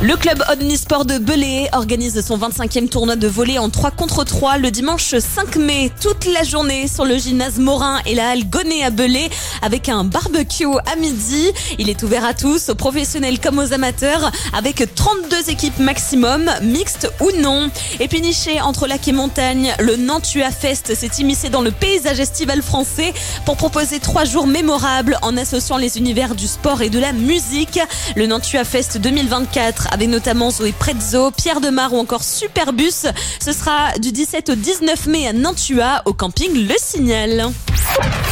Le club omnisport de Belay organise son 25e tournoi de volley en 3 contre 3 le dimanche 5 mai. Toute la journée sur le gymnase Morin et la halle Gonnet à Belay avec un barbecue à midi. Il est ouvert à tous, aux professionnels comme aux amateurs, avec 32 équipes maximum, mixtes ou non. Et puis niché entre lac et montagne, le Nantua Fest s'est immiscé dans le paysage estival français pour proposer 3 jours mémorables en associant les univers du sport et de la musique. Le Nantua Fest 2024 avec notamment Zoé Prezzo, Pierre Demar ou encore Superbus. Ce sera du 17 au 19 mai à Nantua au camping Le Signal.